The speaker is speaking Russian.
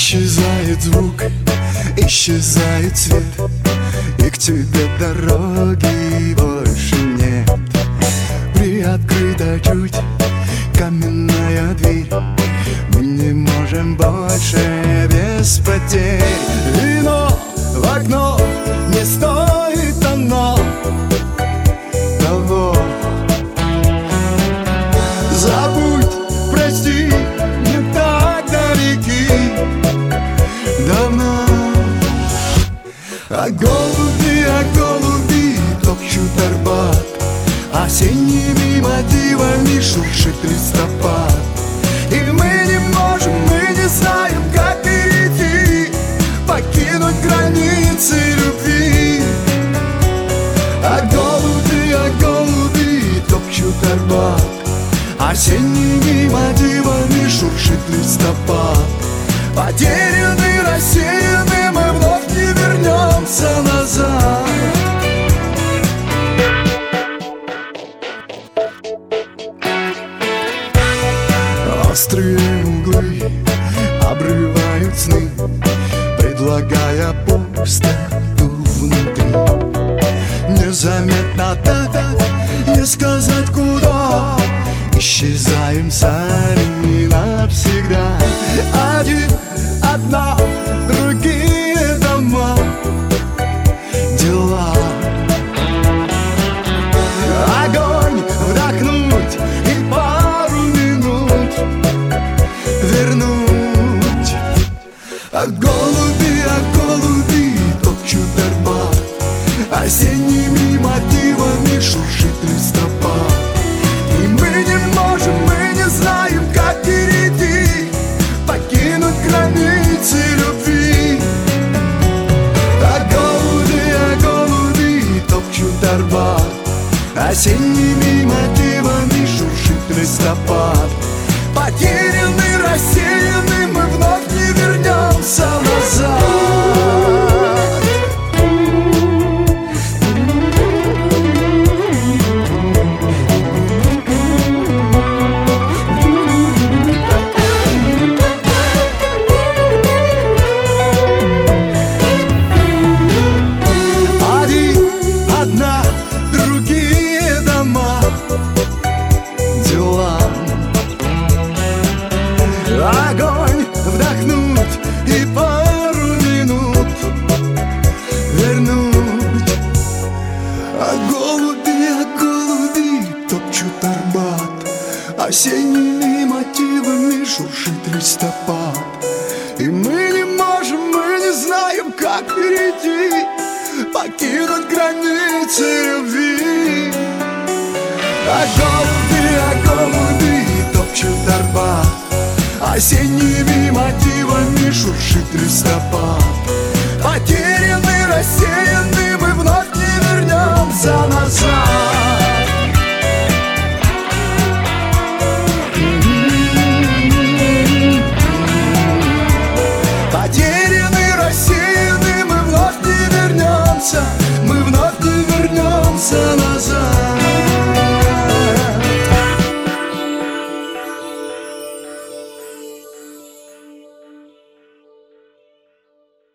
Исчезает звук, исчезает свет, и к тебе дороги больше нет. Приоткрыта чуть каменная дверь, мы не можем больше без потерь. Вино в окно, не стоит оно того. Забудь, прости, не так далеки давно. А голуби топчут Арбат, осенними мотивами шуршит листопад. И мы не можем, мы не знаем, как перейти, покинуть границы любви. А голуби топчут Арбат, осенними мотивами шуршит листопад. Потеряны, рассеяны, мы вновь не вернемся назад. Острые углы обрывают сны, предлагая пустоту внутри. Незаметно так, не сказать куда, исчезаем сами навсегда. Один, одна, другие дома, дела. Огонь вдохнуть и пару минут вернуть. А голуби топчут Арбат, осенними мотивами шуршит листопад. И мы не можем, мы не знаем, как перейти, покинуть границы любви. А голуби топчут Арбат, осенними мотивами шуршит листопад. Потеряны, рассеяны, мы вновь не вернемся назад. Огонь вдохнуть и пару минут вернуть. А голуби топчут Арбат, осенними мотивами шуршит листопад. И мы не можем, мы не знаем, как перейти, покинуть границы любви. А голуби топчут Арбат, осенними мотивами шуршит листопад. Потеряны, рассеяны,